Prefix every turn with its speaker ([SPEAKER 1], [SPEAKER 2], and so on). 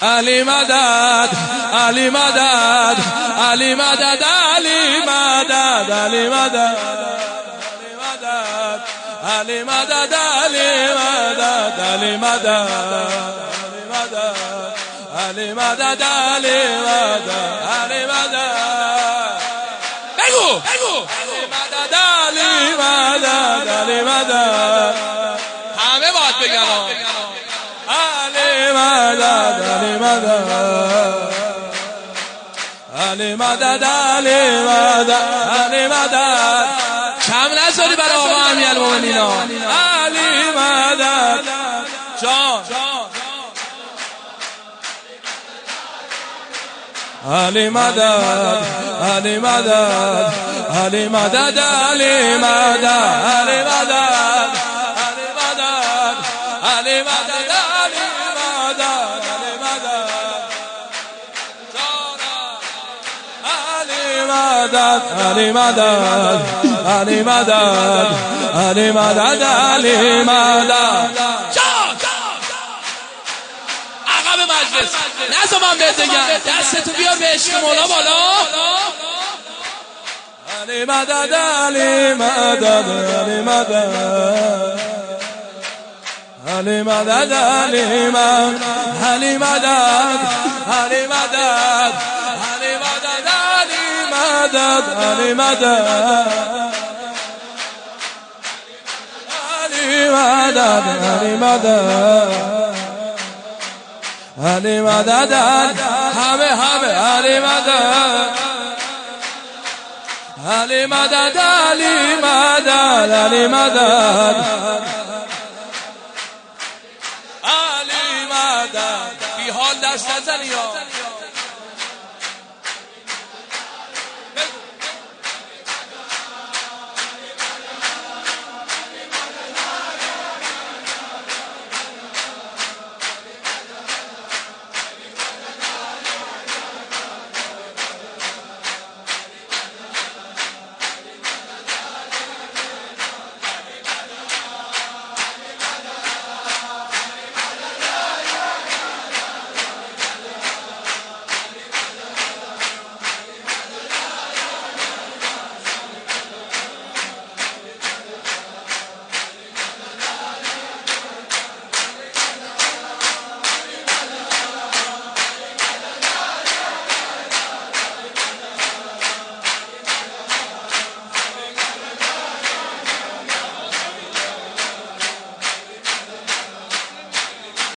[SPEAKER 1] علی مدد علی مدد علی مدد علی مدد علی مدد علی مدد علی مدد علی مدد علی مدد علی مدد علی مدد بگو علی مدد علی مدد علی مدد همه باید بگن علی مدد علی مدد علی مدد علی مدد علی مدد کم نذاری برای آقا امیرالمومنین علی مدد جان علی مدد علی مدد علی مدد علی مدد علی مدد علی مدد علی مدد علی مدد علی مدد علی مدد علی مدد علی مدد علی مدد علی مدد عقب مجلس نزا من بهت بگم دستتو بیار به عشق مولا بالا علی مدد علی مدد علی مدد علی مدد علی مدد علی مدد علی مدد علی مدد علی مدد علی مدد علی مدد علی مدد علی مدد همه علی مدد علی مدد علی مدد علی مدد علی مدد بی حال دست نزنی